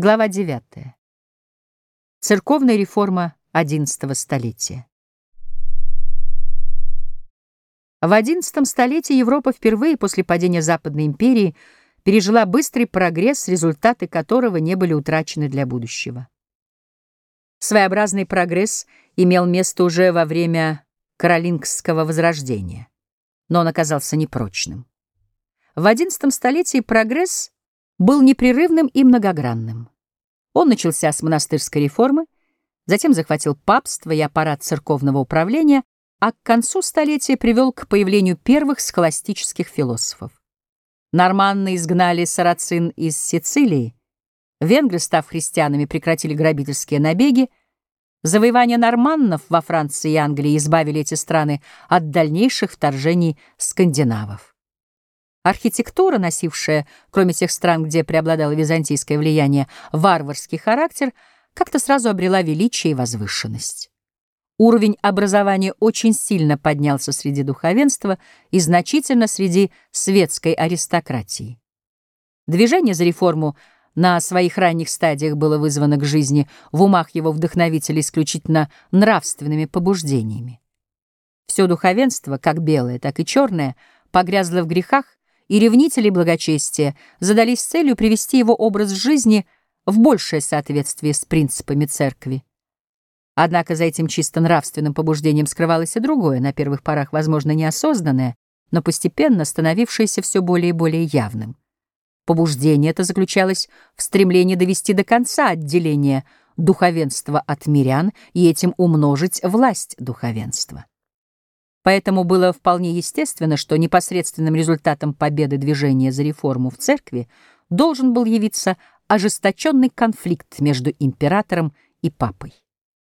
Глава 9. Церковная реформа XI столетия. В XI столетии Европа впервые после падения Западной империи пережила быстрый прогресс, результаты которого не были утрачены для будущего. Своеобразный прогресс имел место уже во время Каролингского возрождения, но он оказался непрочным. В XI столетии прогресс был непрерывным и многогранным. Он начался с монастырской реформы, затем захватил папство и аппарат церковного управления, а к концу столетия привел к появлению первых схоластических философов. Норманны изгнали сарацин из Сицилии, венгры, став христианами, прекратили грабительские набеги, завоевания норманнов во Франции и Англии избавили эти страны от дальнейших вторжений скандинавов. Архитектура, носившая, кроме тех стран, где преобладало византийское влияние, варварский характер, как-то сразу обрела величие и возвышенность. Уровень образования очень сильно поднялся среди духовенства и значительно среди светской аристократии. Движение за реформу на своих ранних стадиях было вызвано к жизни в умах его вдохновителей исключительно нравственными побуждениями. Все духовенство, как белое, так и черное, погрязло в грехах, и ревнители благочестия задались целью привести его образ жизни в большее соответствие с принципами церкви. Однако за этим чисто нравственным побуждением скрывалось и другое, на первых порах, возможно, неосознанное, но постепенно становившееся все более и более явным. Побуждение это заключалось в стремлении довести до конца отделение духовенства от мирян и этим умножить власть духовенства. Поэтому было вполне естественно, что непосредственным результатом победы движения за реформу в церкви должен был явиться ожесточенный конфликт между императором и папой.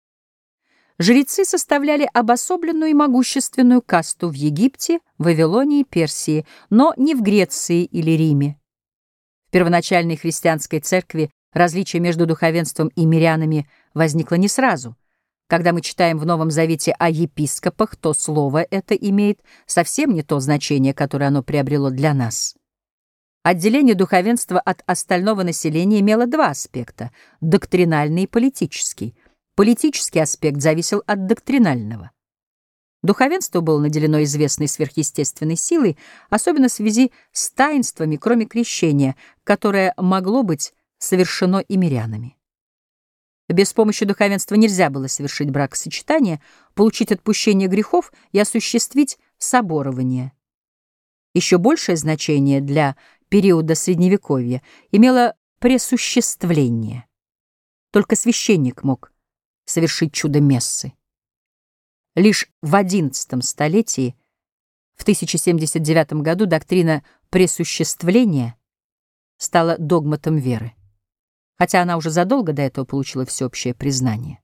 Жрецы составляли обособленную и могущественную касту в Египте, Вавилонии, Персии, но не в Греции или Риме. В первоначальной христианской церкви различие между духовенством и мирянами возникло не сразу. Когда мы читаем в Новом Завете о епископах, то слово это имеет совсем не то значение, которое оно приобрело для нас. Отделение духовенства от остального населения имело два аспекта — доктринальный и политический. Политический аспект зависел от доктринального. Духовенство было наделено известной сверхъестественной силой, особенно в связи с таинствами, кроме крещения, которое могло быть совершено и мирянами. Без помощи духовенства нельзя было совершить бракосочетание, получить отпущение грехов и осуществить соборование. Еще большее значение для периода Средневековья имело пресуществление. Только священник мог совершить чудо мессы. Лишь в XI столетии, в 1079 году, доктрина пресуществления стала догматом веры, хотя она уже задолго до этого получила всеобщее признание.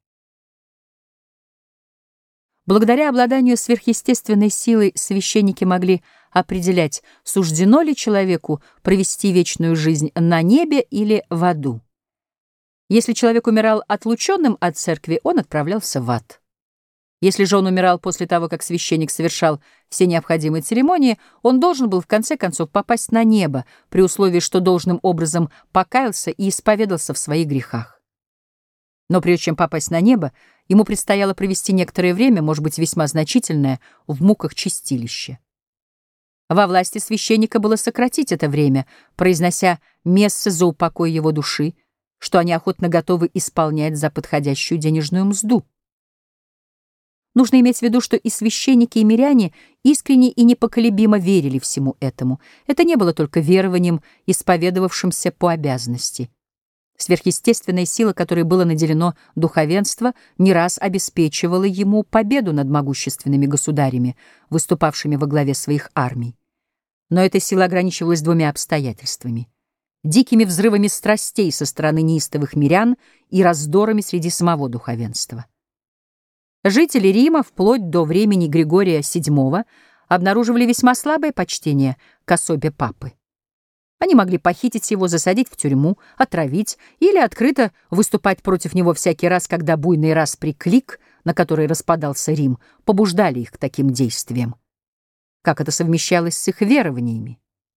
Благодаря обладанию сверхъестественной силой священники могли определять, суждено ли человеку провести вечную жизнь на небе или в аду. Если человек умирал отлученным от церкви, он отправлялся в ад. Если же он умирал после того, как священник совершал все необходимые церемонии, он должен был в конце концов попасть на небо, при условии, что должным образом покаялся и исповедался в своих грехах. Но прежде чем попасть на небо, ему предстояло провести некоторое время, может быть, весьма значительное, в муках чистилища. Во власти священника было сократить это время, произнося мессы за упокой его души, что они охотно готовы исполнять за подходящую денежную мзду. Нужно иметь в виду, что и священники, и миряне искренне и непоколебимо верили всему этому. Это не было только верованием, исповедовавшимся по обязанности. Сверхъестественная сила, которой было наделено духовенство, не раз обеспечивала ему победу над могущественными государями, выступавшими во главе своих армий. Но эта сила ограничивалась двумя обстоятельствами: дикими взрывами страстей со стороны неистовых мирян и раздорами среди самого духовенства. Жители Рима вплоть до времени Григория VII обнаруживали весьма слабое почтение к особе папы. Они могли похитить его, засадить в тюрьму, отравить или открыто выступать против него всякий раз, когда буйный распри клик, на который распадался Рим, побуждали их к таким действиям. Как это совмещалось с их верованиями?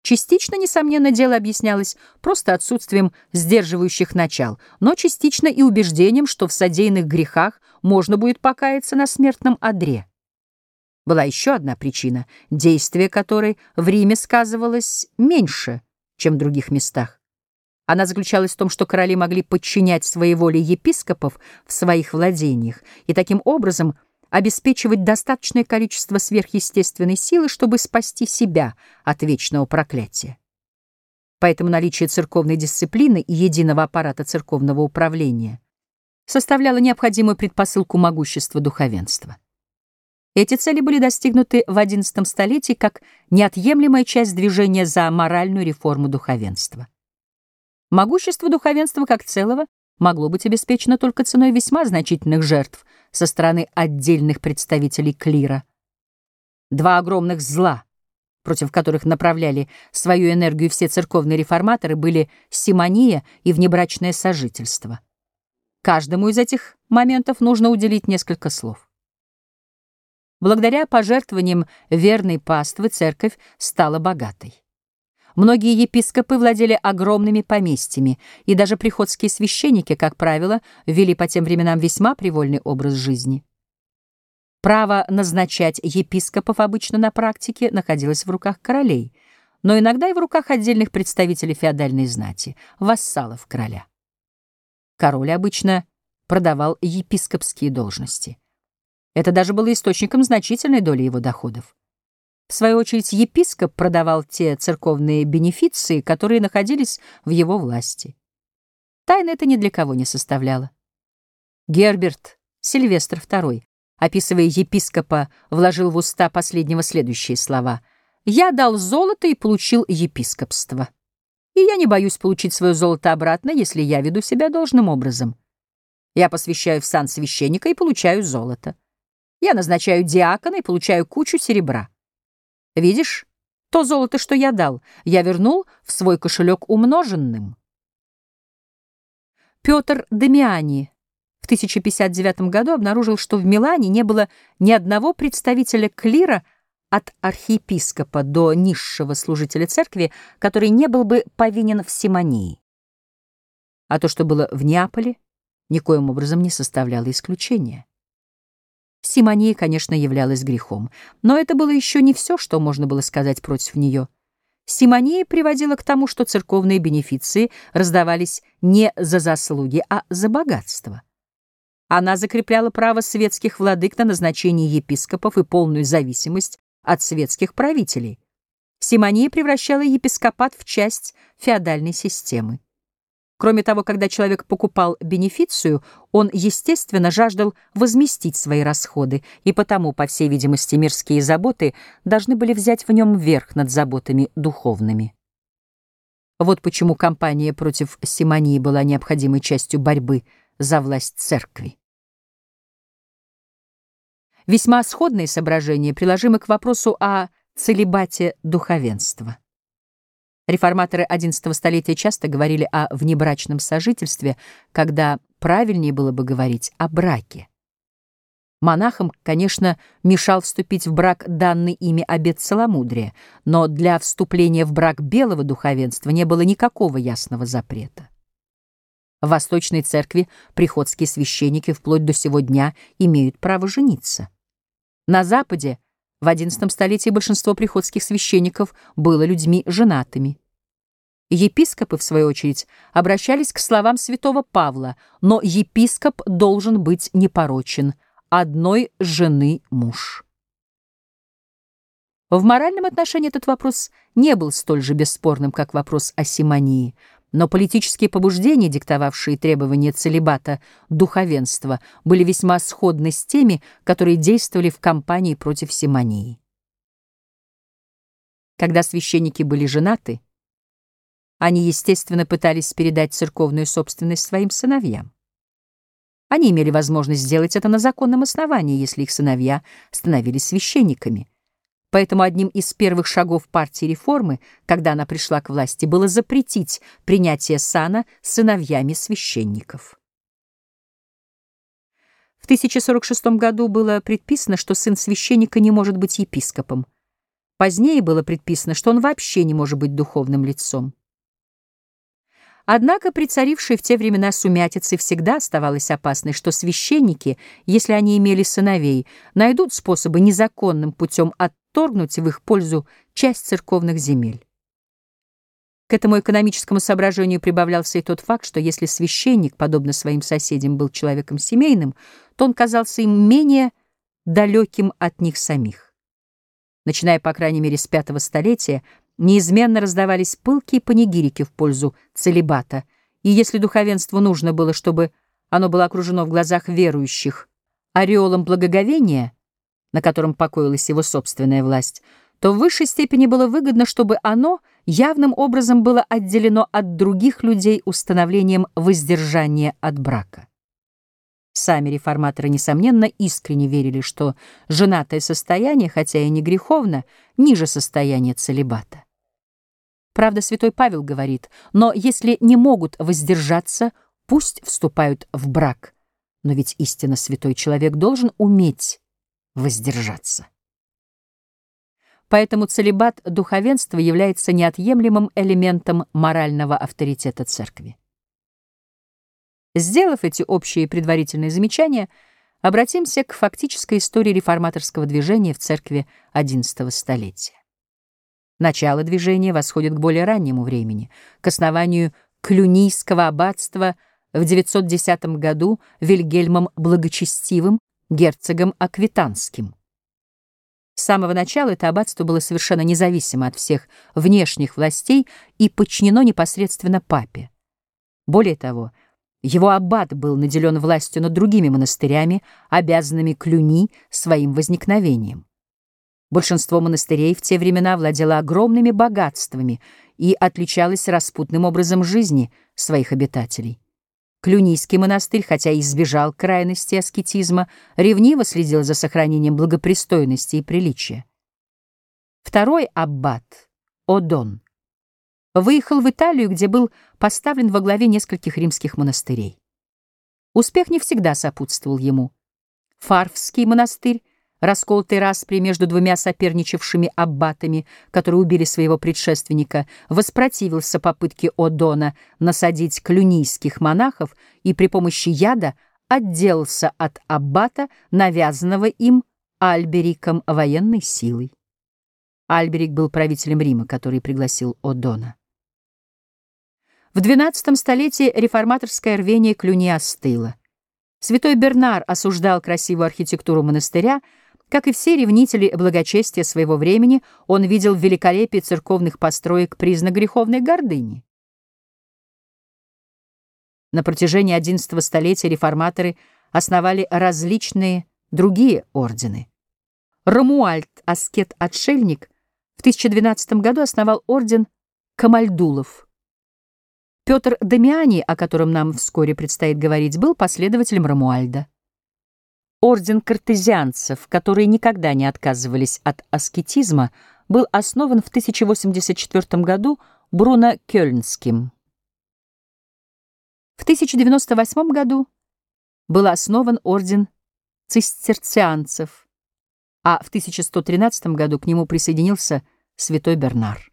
Частично, несомненно, дело объяснялось просто отсутствием сдерживающих начал, но частично и убеждением, что в содеянных грехах можно будет покаяться на смертном одре. Была еще одна причина, действие которой в Риме сказывалось меньше, чем в других местах. Она заключалась в том, что короли могли подчинять своей воле епископов в своих владениях и таким образом обеспечивать достаточное количество сверхъестественной силы, чтобы спасти себя от вечного проклятия. Поэтому наличие церковной дисциплины и единого аппарата церковного управления составляло необходимую предпосылку могущества духовенства. Эти цели были достигнуты в XI столетии как неотъемлемая часть движения за моральную реформу духовенства. Могущество духовенства как целого могло быть обеспечено только ценой весьма значительных жертв со стороны отдельных представителей клира. Два огромных зла, против которых направляли свою энергию все церковные реформаторы, были симония и внебрачное сожительство. Каждому из этих моментов нужно уделить несколько слов. Благодаря пожертвованиям верной паствы церковь стала богатой. Многие епископы владели огромными поместьями, и даже приходские священники, как правило, вели по тем временам весьма привольный образ жизни. Право назначать епископов обычно на практике находилось в руках королей, но иногда и в руках отдельных представителей феодальной знати, вассалов короля. Король обычно продавал епископские должности. Это даже было источником значительной доли его доходов. В свою очередь, епископ продавал те церковные бенефиции, которые находились в его власти. Тайны это ни для кого не составляло. Герберт Сильвестр II, описывая епископа, вложил в уста последнего следующие слова: «Я дал золото и получил епископство. И я не боюсь получить свое золото обратно, если я веду себя должным образом. Я посвящаю в сан священника и получаю золото. Я назначаю диакона и получаю кучу серебра. Видишь, то золото, что я дал, я вернул в свой кошелек умноженным». Петр Дамиани в 1059 году обнаружил, что в Милане не было ни одного представителя клира от архиепископа до низшего служителя церкви, который не был бы повинен в симонии. А то, что было в Неаполе, никоим образом не составляло исключения. Симония, конечно, являлась грехом, но это было еще не все, что можно было сказать против нее. Симония приводила к тому, что церковные бенефиции раздавались не за заслуги, а за богатство. Она закрепляла право светских владык на назначение епископов и полную зависимость от светских правителей. Симония превращала епископат в часть феодальной системы. Кроме того, когда человек покупал бенефицию, он, естественно, жаждал возместить свои расходы, и потому, по всей видимости, мирские заботы должны были взять в нем верх над заботами духовными. Вот почему кампания против симонии была необходимой частью борьбы за власть церкви. Весьма сходные соображения приложимы к вопросу о целибате духовенства. Реформаторы XI столетия часто говорили о внебрачном сожительстве, когда правильнее было бы говорить о браке. Монахам, конечно, мешал вступить в брак данный ими обет целомудрия, но для вступления в брак белого духовенства не было никакого ясного запрета. В Восточной церкви приходские священники вплоть до сего дня имеют право жениться. На Западе в XI столетии большинство приходских священников было людьми женатыми. Епископы, в свою очередь, обращались к словам святого Павла, но епископ должен быть непорочен, одной жены муж. В моральном отношении этот вопрос не был столь же бесспорным, как вопрос о симонии, но политические побуждения, диктовавшие требования целибата духовенства, были весьма сходны с теми, которые действовали в кампании против симонии. Когда священники были женаты, они, естественно, пытались передать церковную собственность своим сыновьям. Они имели возможность сделать это на законном основании, если их сыновья становились священниками. Поэтому одним из первых шагов партии реформы, когда она пришла к власти, было запретить принятие сана сыновьями священников. В 1046 году было предписано, что сын священника не может быть епископом. Позднее было предписано, что он вообще не может быть духовным лицом. Однако при царившей в те времена сумятице всегда оставалось опасной, что священники, если они имели сыновей, найдут способы незаконным путем отторгнуть в их пользу часть церковных земель. К этому экономическому соображению прибавлялся и тот факт, что если священник, подобно своим соседям, был человеком семейным, то он казался им менее далеким от них самих. Начиная, по крайней мере, с V столетия, неизменно раздавались пылкие панигирики в пользу целибата, и если духовенству нужно было, чтобы оно было окружено в глазах верующих ореолом благоговения, на котором покоилась его собственная власть, то в высшей степени было выгодно, чтобы оно явным образом было отделено от других людей установлением воздержания от брака. Сами реформаторы, несомненно, искренне верили, что женатое состояние, хотя и не греховно, ниже состояния целибата. Правда, святой Павел говорит: но если не могут воздержаться, пусть вступают в брак. Но ведь истинно святой человек должен уметь воздержаться. Поэтому целибат духовенства является неотъемлемым элементом морального авторитета церкви. Сделав эти общие предварительные замечания, обратимся к фактической истории реформаторского движения в церкви XI столетия. Начало движения восходит к более раннему времени, к основанию Клюнийского аббатства в 910 году Вильгельмом Благочестивым, герцогом Аквитанским. С самого начала это аббатство было совершенно независимо от всех внешних властей и подчинено непосредственно папе. Более того, его аббат был наделен властью над другими монастырями, обязанными Клюни своим возникновением. Большинство монастырей в те времена владело огромными богатствами и отличалось распутным образом жизни своих обитателей. Клюнийский монастырь, хотя и избежал крайности аскетизма, ревниво следил за сохранением благопристойности и приличия. Второй аббат, Одон, выехал в Италию, где был поставлен во главе нескольких римских монастырей. Успех не всегда сопутствовал ему. Фарвский монастырь, расколотый распри между двумя соперничавшими аббатами, которые убили своего предшественника, воспротивился попытке Одона насадить клюнийских монахов и при помощи яда отделался от аббата, навязанного им Альбериком военной силой. Альберик был правителем Рима, который пригласил Одона. В XII столетии реформаторское рвение Клюни остыло. Святой Бернар осуждал красивую архитектуру монастыря. Как и все ревнители благочестия своего времени, он видел в великолепии церковных построек признак греховной гордыни. На протяжении XI столетия реформаторы основали различные другие ордены. Ромуальд, аскет-отшельник, в 1012 году основал орден Камальдулов. Петр Дамиани, о котором нам вскоре предстоит говорить, был последователем Ромуальда. Орден картезианцев, которые никогда не отказывались от аскетизма, был основан в 1084 году Бруно Кёльнским. В 1098 году был основан орден цистерцианцев, а в 1113 году к нему присоединился святой Бернар.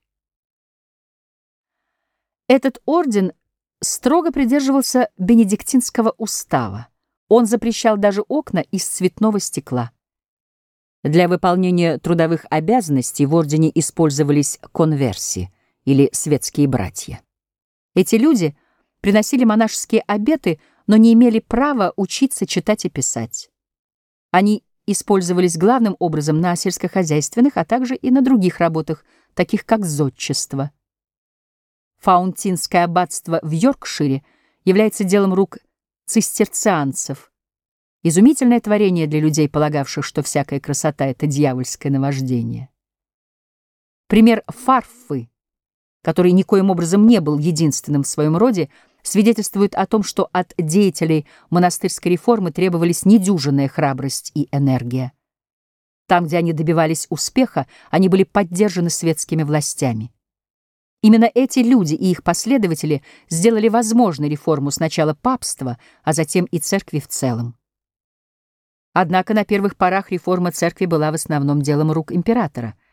Этот орден строго придерживался бенедиктинского устава. Он запрещал даже окна из цветного стекла. Для выполнения трудовых обязанностей в ордене использовались конверси, или светские братья. Эти люди приносили монашеские обеты, но не имели права учиться читать и писать. Они использовались главным образом на сельскохозяйственных, а также и на других работах, таких как зодчество. Фаунтинское аббатство в Йоркшире является делом рук цистерцианцев. Изумительное творение для людей, полагавших, что всякая красота — это дьявольское наваждение. Пример Фарфы, который никоим образом не был единственным в своем роде, свидетельствует о том, что от деятелей монастырской реформы требовались недюжинная храбрость и энергия. Там, где они добивались успеха, они были поддержаны светскими властями. Именно эти люди и их последователи сделали возможной реформу сначала папства, а затем и церкви в целом. Однако на первых порах реформа церкви была в основном делом рук императора.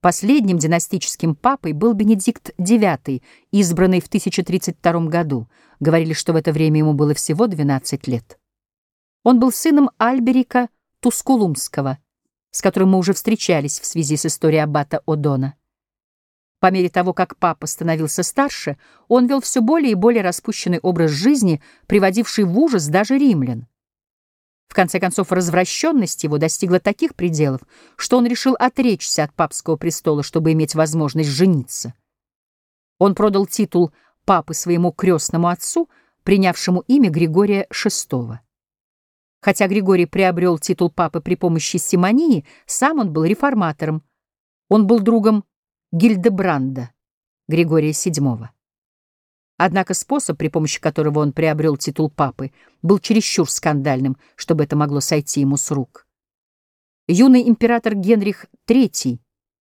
Последним династическим папой был Бенедикт IX, избранный в 1032 году. Говорили, что в это время ему было всего 12 лет. Он был сыном Альберика Тускулумского, с которым мы уже встречались в связи с историей аббата Одона. По мере того, как папа становился старше, он вел все более и более распущенный образ жизни, приводивший в ужас даже римлян. В конце концов, развращенность его достигла таких пределов, что он решил отречься от папского престола, чтобы иметь возможность жениться. Он продал титул папы своему крестному отцу, принявшему имя Григория VI. Хотя Григорий приобрел титул папы при помощи симонии, сам он был реформатором. Он был другом Гильдебранда, Григория VII. Однако способ, при помощи которого он приобрел титул папы, был чересчур скандальным, чтобы это могло сойти ему с рук. Юный император Генрих III,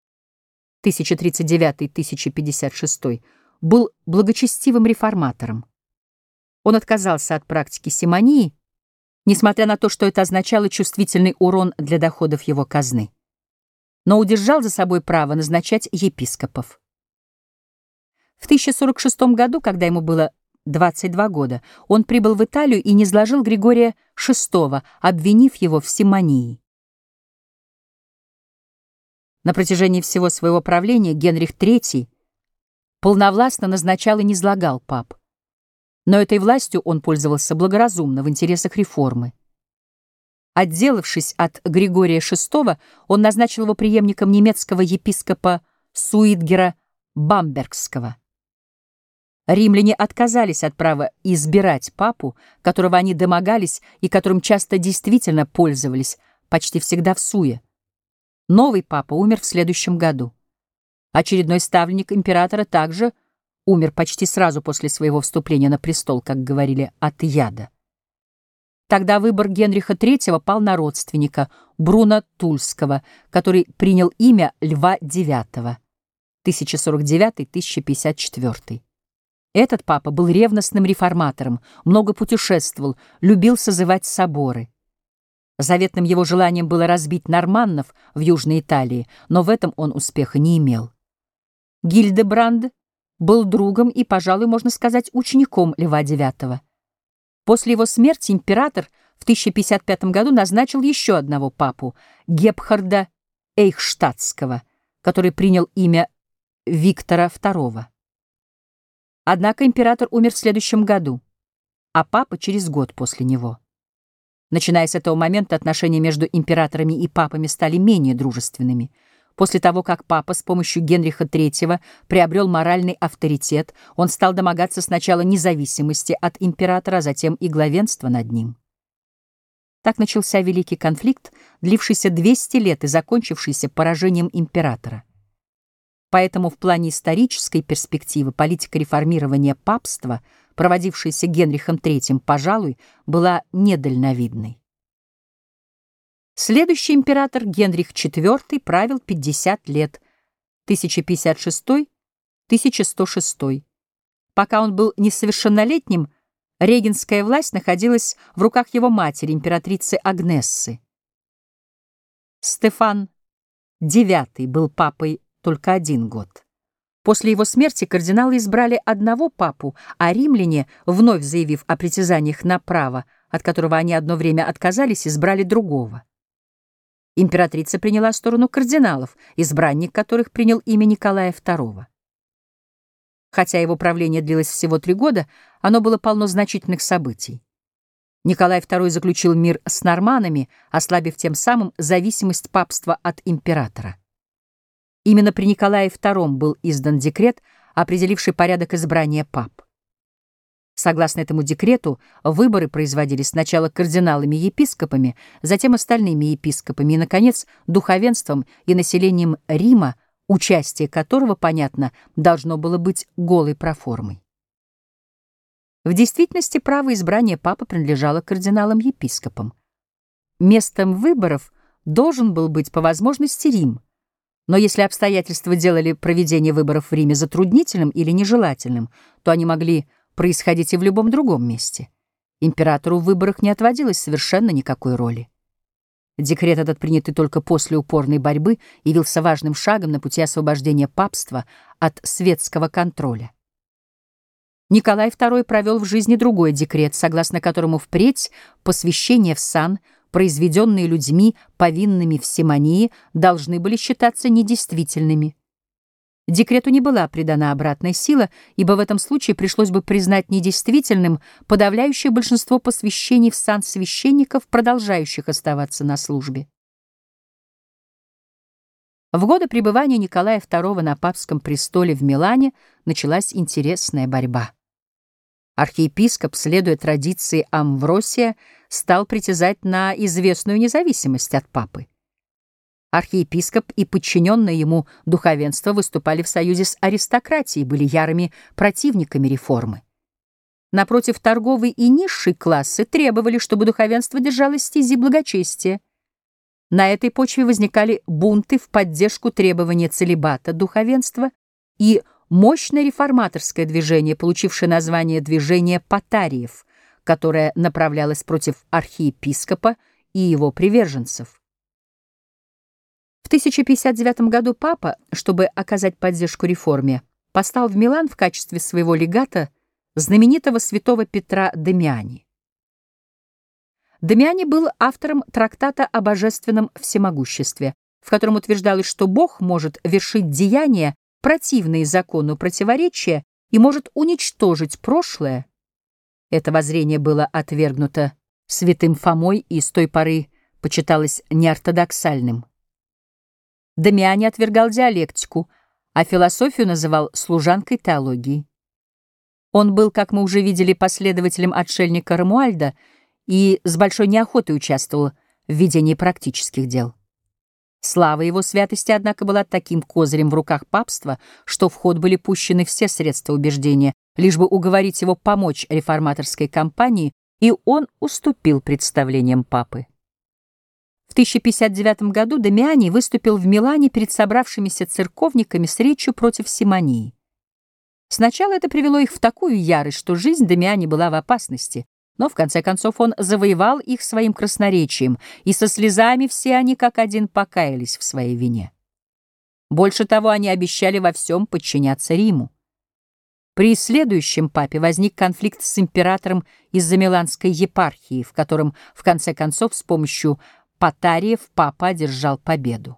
1039-1056, был благочестивым реформатором. Он отказался от практики симонии, несмотря на то, что это означало чувствительный урон для доходов его казны, но удержал за собой право назначать епископов. В 1046 году, когда ему было 22 года, он прибыл в Италию и низложил Григория VI, обвинив его в симонии. На протяжении всего своего правления Генрих III полновластно назначал и низлагал пап. Но этой властью он пользовался благоразумно в интересах реформы. Отделавшись от Григория VI, он назначил его преемником немецкого епископа Суидгера Бамбергского. Римляне отказались от права избирать папу, которого они домогались и которым часто действительно пользовались, почти всегда в суе. Новый папа умер в следующем году. Очередной ставленник императора также умер почти сразу после своего вступления на престол, как говорили, от яда. Тогда выбор Генриха III пал на родственника Бруно Тульского, который принял имя Льва IX, 1049-1054. Этот папа был ревностным реформатором, много путешествовал, любил созывать соборы. Заветным его желанием было разбить норманнов в Южной Италии, но в этом он успеха не имел. Гильдебранд был другом и, пожалуй, можно сказать, учеником Льва IX. После его смерти император в 1055 году назначил еще одного папу, Гебхарда Эйхштадтского, который принял имя Виктора II. Однако император умер в следующем году, а папа через год после него. Начиная с этого момента отношения между императорами и папами стали менее дружественными. После того, как папа с помощью Генриха III приобрел моральный авторитет, он стал домогаться сначала независимости от императора, а затем и главенства над ним. Так начался великий конфликт, длившийся 200 лет и закончившийся поражением императора. Поэтому в плане исторической перспективы политика реформирования папства, проводившаяся Генрихом III, пожалуй, была недальновидной. Следующий император Генрих IV правил 50 лет, 1056-1106. Пока он был несовершеннолетним, регентская власть находилась в руках его матери, императрицы Агнессы. Стефан IX был папой только 1 год. После его смерти кардиналы избрали одного папу, а римляне, вновь заявив о притязаниях на право, от которого они одно время отказались, избрали другого. Императрица приняла сторону кардиналов, избранник которых принял имя Николая II. Хотя его правление длилось всего 3 года, оно было полно значительных событий. Николай II заключил мир с норманнами, ослабив тем самым зависимость папства от императора. Именно при Николае II был издан декрет, определивший порядок избрания пап. Согласно этому декрету, выборы производились сначала кардиналами-епископами, затем остальными епископами и, наконец, духовенством и населением Рима, участие которого, понятно, должно было быть голой проформой. В действительности право избрания папы принадлежало кардиналам-епископам. Местом выборов должен был быть по возможности Рим, но если обстоятельства делали проведение выборов в Риме затруднительным или нежелательным, то они могли происходить и в любом другом месте. Императору в выборах не отводилось совершенно никакой роли. Декрет этот, принятый только после упорной борьбы, явился важным шагом на пути освобождения папства от светского контроля. Николай II провел в жизни другой декрет, согласно которому впредь посвящения в сан, произведенные людьми, повинными в симонии, должны были считаться недействительными. Декрету не была придана обратная сила, ибо в этом случае пришлось бы признать недействительным подавляющее большинство посвящений в сан священников, продолжающих оставаться на службе. В годы пребывания Николая II на папском престоле в Милане началась интересная борьба. Архиепископ, следуя традиции Амвросия, стал притязать на известную независимость от папы. Архиепископ и подчиненное ему духовенство выступали в союзе с аристократией, были ярыми противниками реформы. Напротив, торговый и низший классы требовали, чтобы духовенство держалось стези благочестия. На этой почве возникали бунты в поддержку требования целибата духовенства и мощное реформаторское движение, получившее название движения Потариев, которое направлялось против архиепископа и его приверженцев. В 1059 году папа, чтобы оказать поддержку реформе, послал в Милан в качестве своего легата знаменитого святого Петра Дамиани. Дамиани был автором трактата о божественном всемогуществе, в котором утверждалось, что Бог может вершить деяния, противные закону противоречия, и может уничтожить прошлое. Это воззрение было отвергнуто святым Фомой и с той поры почиталось неортодоксальным. Дамиани отвергал диалектику, а философию называл служанкой теологии. Он был, как мы уже видели, последователем отшельника Ромуальда и с большой неохотой участвовал в ведении практических дел. Слава его святости, однако, была таким козырем в руках папства, что в ход были пущены все средства убеждения, лишь бы уговорить его помочь реформаторской кампании, и он уступил представлениям папы. В 1059 году Дамиани выступил в Милане перед собравшимися церковниками с речью против симонии. Сначала это привело их в такую ярость, что жизнь Дамиани была в опасности, но в конце концов он завоевал их своим красноречием, и со слезами все они как один покаялись в своей вине. Больше того, они обещали во всем подчиняться Риму. При следующем папе возник конфликт с императором из-за Миланской епархии, в котором, в конце концов, с помощью Потариев папа одержал победу.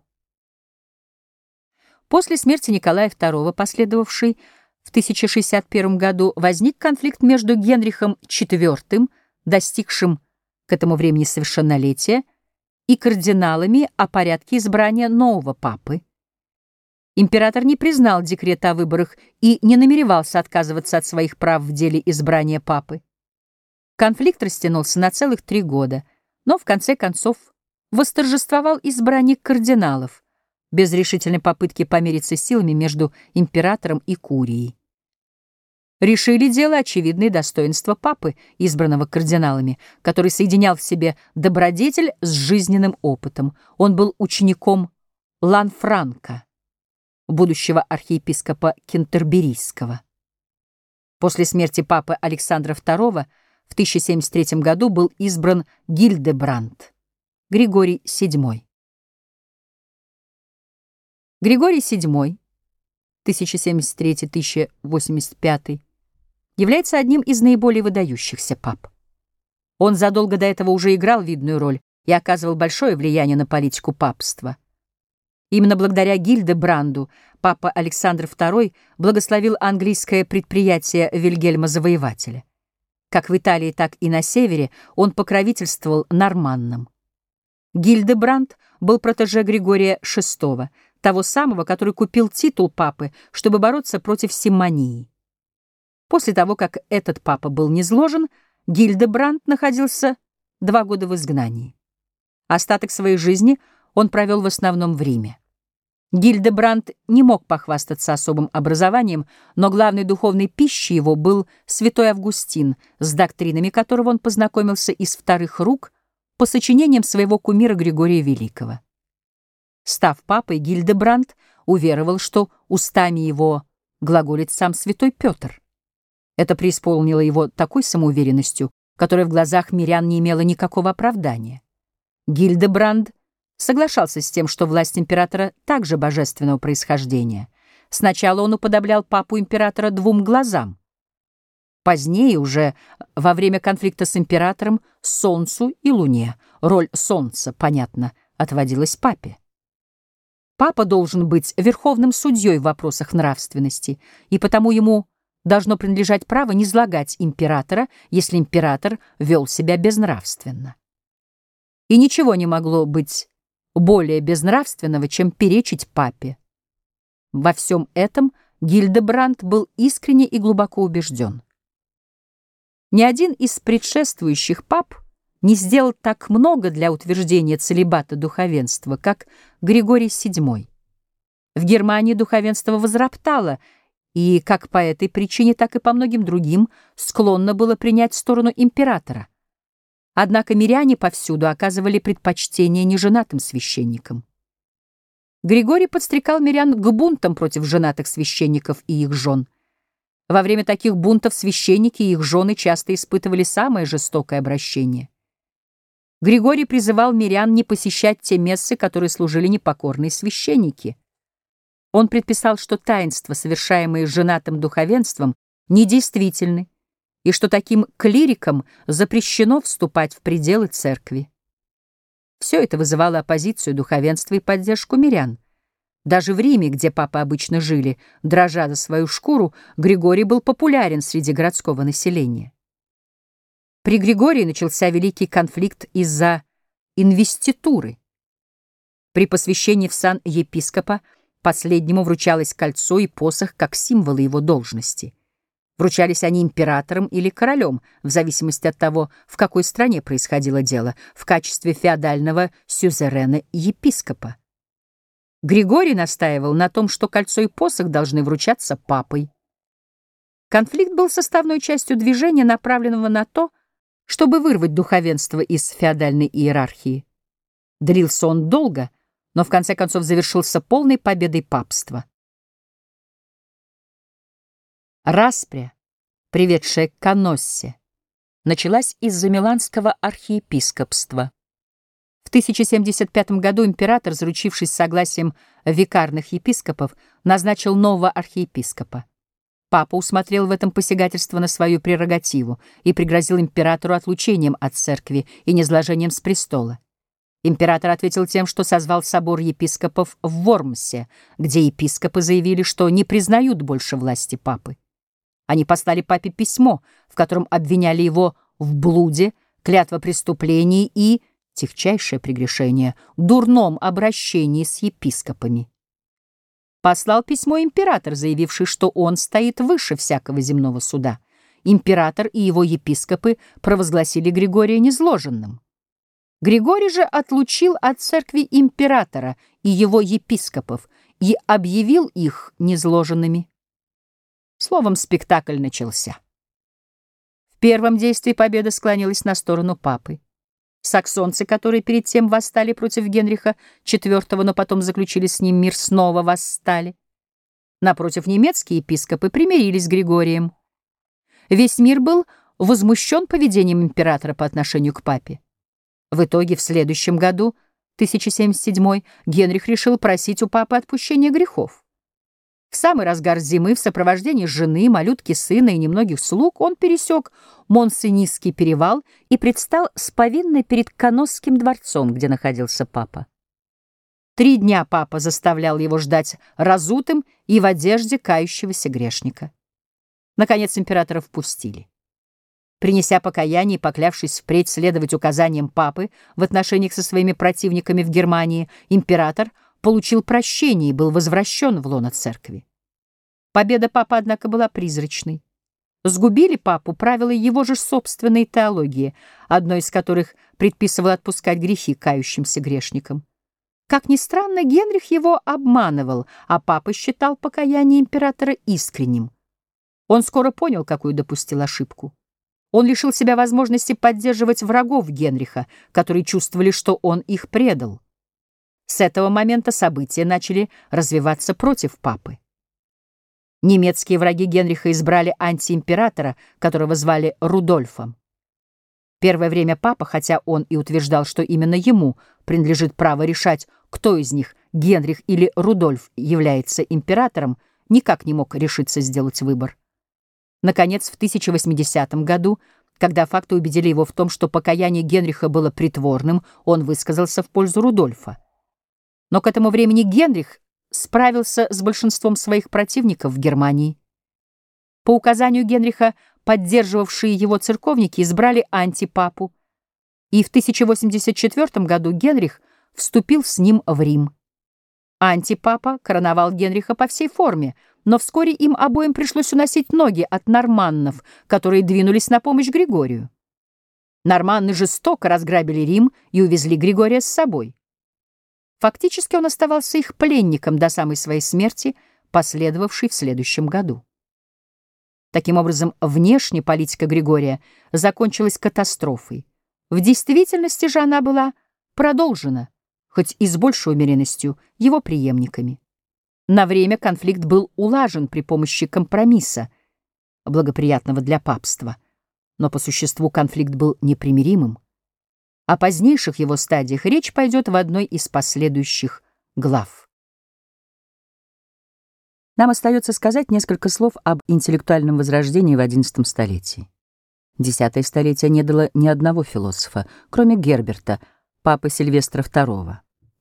После смерти Николая II, последовавшей в 1061 году, возник конфликт между Генрихом IV, достигшим к этому времени совершеннолетия, и кардиналами о порядке избрания нового папы. Император не признал декрета о выборах и не намеревался отказываться от своих прав в деле избрания папы. Конфликт растянулся на целых 3 года, но в конце концов восторжествовал избранник кардиналов, без решительной попытки помириться силами между императором и курией. Решили дело очевидные достоинства папы, избранного кардиналами, который соединял в себе добродетель с жизненным опытом. Он был учеником Ланфранко, будущего архиепископа Кентерберийского. После смерти папы Александра II в 1073 году был избран Гильдебранд, Григорий VII. Григорий VII, 1073-1085, является одним из наиболее выдающихся пап. Он задолго до этого уже играл видную роль и оказывал большое влияние на политику папства. Именно благодаря Гильдебранду папа Александр II благословил английское предприятие Вильгельма Завоевателя. Как в Италии, так и на севере он покровительствовал норманнам. Гильдебранд был протеже Григория VI, того самого, который купил титул папы, чтобы бороться против симонии. После того, как этот папа был низвержен, Гильдебранд находился 2 года в изгнании. Остаток своей жизни он провел в основном в Риме. Гильдебранд не мог похвастаться особым образованием, но главной духовной пищей его был святой Августин, с доктринами которого он познакомился из вторых рук по сочинениям своего кумира Григория Великого. Став папой, Гильдебранд уверовал, что устами его глаголит сам святой Петр. Это преисполнило его такой самоуверенностью, которая в глазах мирян не имела никакого оправдания. Гильдебранд соглашался с тем, что власть императора также божественного происхождения. Сначала он уподоблял папу императора двум глазам. Позднее, уже во время конфликта с императором, Солнцу и Луне. Роль Солнца, понятно, отводилась папе. Папа должен быть верховным судьей в вопросах нравственности, и потому ему должно принадлежать право низлагать императора, если император вел себя безнравственно. И ничего не могло быть более безнравственного, чем перечить папе. Во всем этом Гильдебранд был искренне и глубоко убежден. Ни один из предшествующих пап не сделал так много для утверждения целибата духовенства, как Григорий VII. В Германии духовенство возроптало, и как по этой причине, так и по многим другим склонно было принять сторону императора. Однако миряне повсюду оказывали предпочтение неженатым священникам. Григорий подстрекал мирян к бунтам против женатых священников и их жен. Во время таких бунтов священники и их жены часто испытывали самое жестокое обращение. Григорий призывал мирян не посещать те мессы, которые служили непокорные священники. Он предписал, что таинства, совершаемые женатым духовенством, недействительны, и что таким клирикам запрещено вступать в пределы церкви. Все это вызывало оппозицию духовенства и поддержку мирян. Даже в Риме, где папы обычно жили, дрожа за свою шкуру, Григорий был популярен среди городского населения. При Григории начался великий конфликт из-за инвеституры. При посвящении в сан епископа последнему вручалось кольцо и посох как символы его должности. Вручались они императором или королем, в зависимости от того, в какой стране происходило дело, в качестве феодального сюзерена епископа. Григорий настаивал на том, что кольцо и посох должны вручаться папой. Конфликт был составной частью движения, направленного на то, чтобы вырвать духовенство из феодальной иерархии. Длился он долго, но в конце концов завершился полной победой папства. Распря, приведшая к Каноссе, началась из-за миланского архиепископства. В 1075 году император, заручившись согласием викарных епископов, назначил нового архиепископа. Папа усмотрел в этом посягательство на свою прерогативу и пригрозил императору отлучением от церкви и низложением с престола. Император ответил тем, что созвал собор епископов в Вормсе, где епископы заявили, что не признают больше власти папы. Они послали папе письмо, в котором обвиняли его в блуде, клятвопреступлении и, техчайшее прегрешение, дурном обращении с епископами. Послал письмо император, заявивший, что он стоит выше всякого земного суда. Император и его епископы провозгласили Григория низложенным. Григорий же отлучил от церкви императора и его епископов и объявил их низложенными. Словом, спектакль начался. В первом действии победа склонилась на сторону папы. Саксонцы, которые перед тем восстали против Генриха IV, но потом заключили с ним мир, снова восстали. Напротив, немецкие епископы примирились с Григорием. Весь мир был возмущен поведением императора по отношению к папе. В итоге в следующем году, 1077, Генрих решил просить у папы отпущения грехов. В самый разгар зимы в сопровождении жены, малютки сына и немногих слуг он пересек Монсенисский перевал и предстал с повинной перед Каносским дворцом, где находился папа. 3 дня папа заставлял его ждать разутым и в одежде кающегося грешника. Наконец императора впустили. Принеся покаяние и поклявшись впредь следовать указаниям папы в отношениях со своими противниками в Германии, император получил прощение и был возвращен в лоно церкви. Победа папы, однако, была призрачной. Сгубили папу правила его же собственной теологии, одно из которых предписывало отпускать грехи кающимся грешникам. Как ни странно, Генрих его обманывал, а папа считал покаяние императора искренним. Он скоро понял, какую допустил ошибку. Он лишил себя возможности поддерживать врагов Генриха, которые чувствовали, что он их предал. С этого момента события начали развиваться против папы. Немецкие враги Генриха избрали антиимператора, которого звали Рудольфом. Первое время папа, хотя он и утверждал, что именно ему принадлежит право решать, кто из них, Генрих или Рудольф, является императором, никак не мог решиться сделать выбор. Наконец, в 1080 году, когда факты убедили его в том, что покаяние Генриха было притворным, он высказался в пользу Рудольфа. Но к этому времени Генрих справился с большинством своих противников в Германии. По указанию Генриха поддерживавшие его церковники избрали антипапу, и в 1084 году Генрих вступил с ним в Рим. Антипапа короновал Генриха по всей форме, но вскоре им обоим пришлось уносить ноги от норманнов, которые двинулись на помощь Григорию. Норманны жестоко разграбили Рим и увезли Григория с собой. Фактически он оставался их пленником до самой своей смерти, последовавшей в следующем году. Таким образом, внешне политика Григория закончилась катастрофой. В действительности же она была продолжена, хоть и с большей умеренностью, его преемниками. На время конфликт был улажен при помощи компромисса, благоприятного для папства, но по существу конфликт был непримиримым. О позднейших его стадиях речь пойдет в одной из последующих глав. Нам остается сказать несколько слов об интеллектуальном возрождении в XI столетии. Десятое столетие не дало ни одного философа, кроме Герберта, папы Сильвестра II,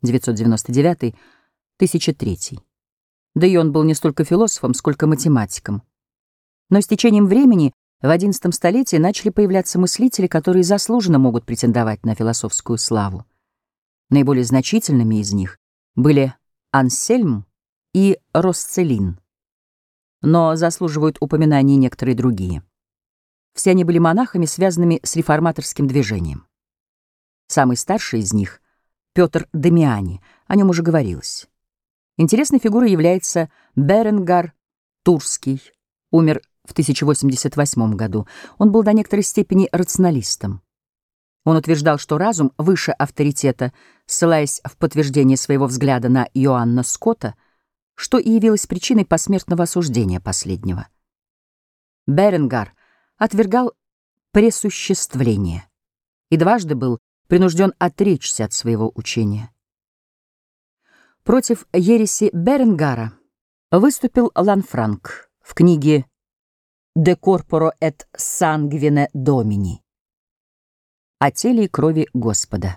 999-1003. Да и он был не столько философом, сколько математиком. Но с течением времени в XI столетии начали появляться мыслители, которые заслуженно могут претендовать на философскую славу. Наиболее значительными из них были Ансельм и Росцелин. Но заслуживают упоминания некоторые другие. Все они были монахами, связанными с реформаторским движением. Самый старший из них — Петр Дамиани, о нем уже говорилось. Интересной фигурой является Беренгар Турский, умер в 1088 году. Он был до некоторой степени рационалистом. Он утверждал, что разум выше авторитета, ссылаясь в подтверждение своего взгляда на Иоанна Скотта, что и явилось причиной посмертного осуждения последнего. Беренгар отвергал пресуществление и дважды был принужден отречься от своего учения. Против ереси Беренгара выступил Ланфранк в книге «De corporo et sanguine Domini» о теле и крови Господа.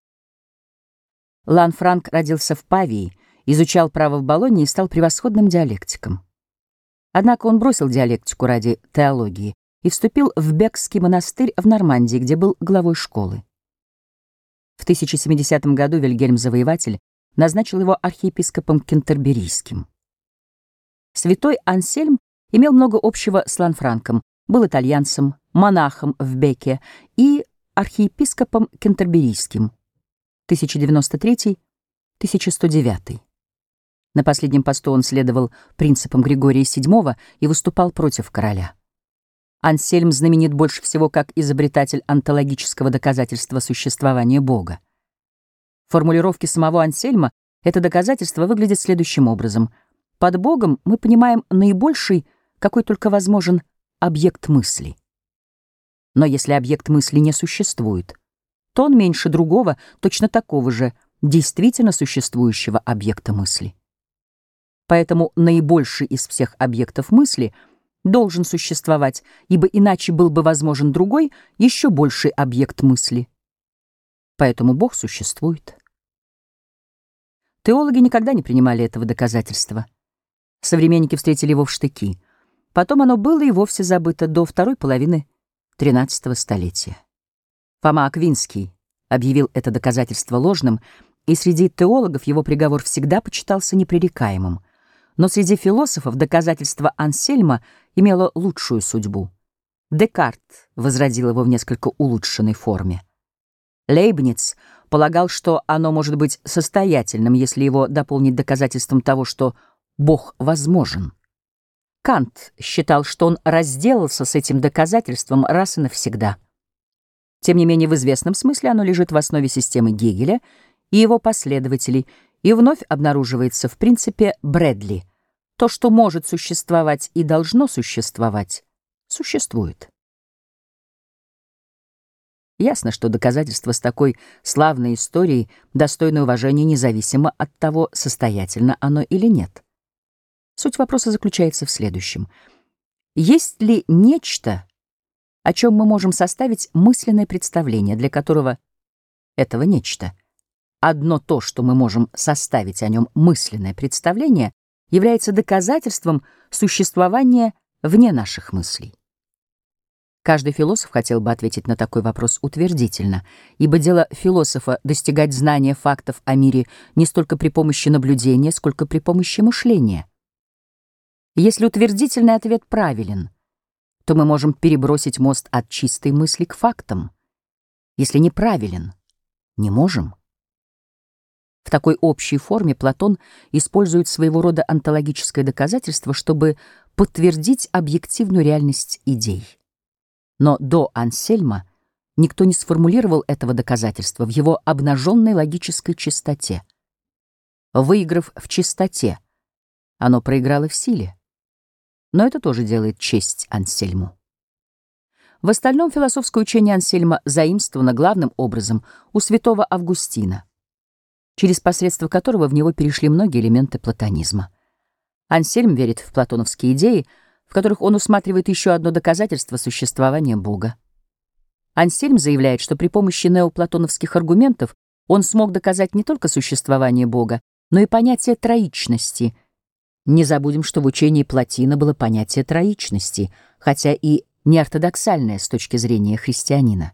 Ланфранк родился в Павии, изучал право в Болонье и стал превосходным диалектиком. Однако он бросил диалектику ради теологии и вступил в Бекский монастырь в Нормандии, где был главой школы. В 1070 году Вильгельм Завоеватель назначил его архиепископом кентерберийским. Святой Ансельм имел много общего с Ланфранком, был итальянцем, монахом в Беке и архиепископом кентерберийским 1093-1109. На последнем посту он следовал принципам Григория VII и выступал против короля. Ансельм знаменит больше всего как изобретатель онтологического доказательства существования Бога. В формулировке самого Ансельма это доказательство выглядит следующим образом. Под Богом мы понимаем наибольший, какой только возможен, объект мысли. Но если объект мысли не существует, то он меньше другого, точно такого же, действительно существующего объекта мысли. Поэтому наибольший из всех объектов мысли должен существовать, ибо иначе был бы возможен другой, еще больший объект мысли. Поэтому Бог существует. Теологи никогда не принимали этого доказательства. Современники встретили его в штыки. Потом оно было и вовсе забыто до второй половины XIII столетия. Фома Аквинский объявил это доказательство ложным, и среди теологов его приговор всегда почитался непререкаемым. Но среди философов доказательство Ансельма имело лучшую судьбу. Декарт возродил его в несколько улучшенной форме. Лейбниц полагал, что оно может быть состоятельным, если его дополнить доказательством того, что Бог возможен. Кант считал, что он разделался с этим доказательством раз и навсегда. Тем не менее, в известном смысле оно лежит в основе системы Гегеля и его последователей, и вновь обнаруживается в принципе Брэдли. То, что может существовать и должно существовать, существует. Ясно, что доказательство с такой славной историей достойно уважения независимо от того, состоятельно оно или нет. Суть вопроса заключается в следующем. Есть ли нечто, о чем мы можем составить мысленное представление, для которого этого нечто, одно то, что мы можем составить о нем мысленное представление, является доказательством существования вне наших мыслей? Каждый философ хотел бы ответить на такой вопрос утвердительно, ибо дело философа достигать знания фактов о мире не столько при помощи наблюдения, сколько при помощи мышления. Если утвердительный ответ правилен, то мы можем перебросить мост от чистой мысли к фактам. Если неправилен, не можем. В такой общей форме Платон использует своего рода онтологическое доказательство, чтобы подтвердить объективную реальность идей. Но до Ансельма никто не сформулировал этого доказательства в его обнаженной логической чистоте. Выиграв в чистоте, оно проиграло в силе. Но это тоже делает честь Ансельму. В остальном философское учение Ансельма заимствовано главным образом у святого Августина, через посредство которого в него перешли многие элементы платонизма. Ансельм верит в платоновские идеи, в которых он усматривает еще одно доказательство существования Бога. Ансельм заявляет, что при помощи неоплатоновских аргументов он смог доказать не только существование Бога, но и понятие троичности. Не забудем, что в учении Плотина было понятие троичности, хотя и неортодоксальное с точки зрения христианина.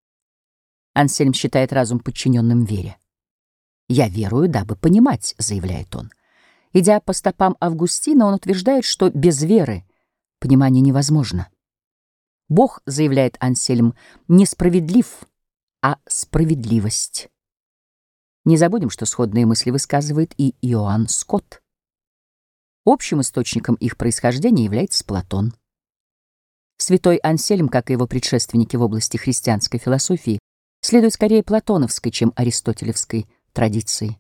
Ансельм считает разум подчиненным вере. «Я верую, дабы понимать», — заявляет он. Идя по стопам Августина, он утверждает, что без веры понимание невозможно. Бог, заявляет Ансельм, несправедлив, а справедливость. Не забудем, что сходные мысли высказывает и Иоанн Скотт. Общим источником их происхождения является Платон. Святой Ансельм, как и его предшественники в области христианской философии, следует скорее платоновской, чем аристотелевской традиции.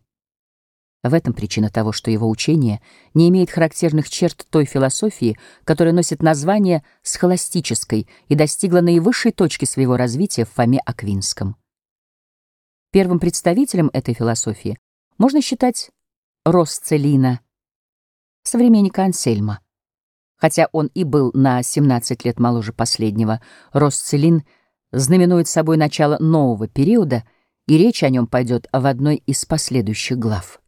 В этом причина того, что его учение не имеет характерных черт той философии, которая носит название схоластической и достигла наивысшей точки своего развития в Фоме Аквинском. Первым представителем этой философии можно считать Росцеллина, современника Ансельма. Хотя он и был на 17 лет моложе последнего, Росцеллин знаменует собой начало нового периода, и речь о нем пойдет в одной из последующих глав.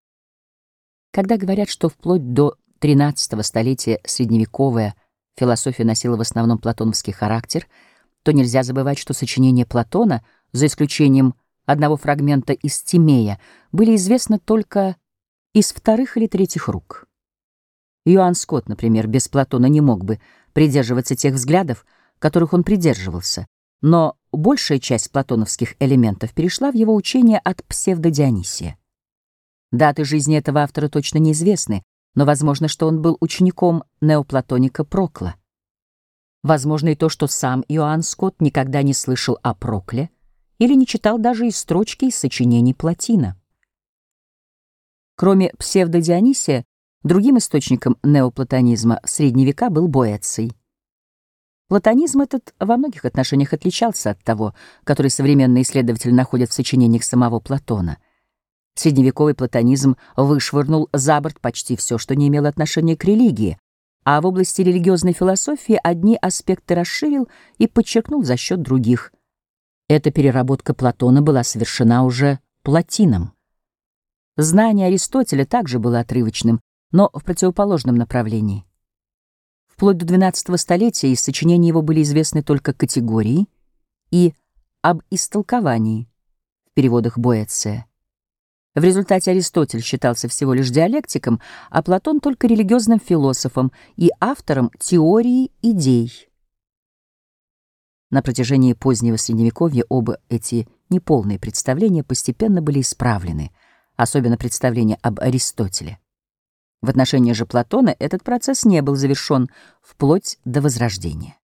Когда говорят, что вплоть до XIII столетия средневековая философия носила в основном платоновский характер, то нельзя забывать, что сочинения Платона, за исключением одного фрагмента из Тимея, были известны только из вторых или третьих рук. Иоанн Скотт, например, без Платона не мог бы придерживаться тех взглядов, которых он придерживался, но большая часть платоновских элементов перешла в его учение от псевдодионисия. Даты жизни этого автора точно неизвестны, но возможно, что он был учеником неоплатоника Прокла. Возможно и то, что сам Иоанн Скотт никогда не слышал о Прокле или не читал даже и строчки из сочинений Плотина. Кроме псевдодионисия, другим источником неоплатонизма в средние века был Боэций. Платонизм этот во многих отношениях отличался от того, который современные исследователи находят в сочинениях самого Платона. Средневековый платонизм вышвырнул за борт почти все, что не имело отношения к религии, а в области религиозной философии одни аспекты расширил и подчеркнул за счет других. Эта переработка Платона была совершена уже Плотином. Знание Аристотеля также было отрывочным, но в противоположном направлении. Вплоть до XII столетия из сочинений его были известны только категории и об истолковании в переводах Боэция. В результате Аристотель считался всего лишь диалектиком, а Платон только религиозным философом и автором теории идей. На протяжении позднего Средневековья оба эти неполные представления постепенно были исправлены, особенно представление об Аристотеле. В отношении же Платона этот процесс не был завершен вплоть до Возрождения.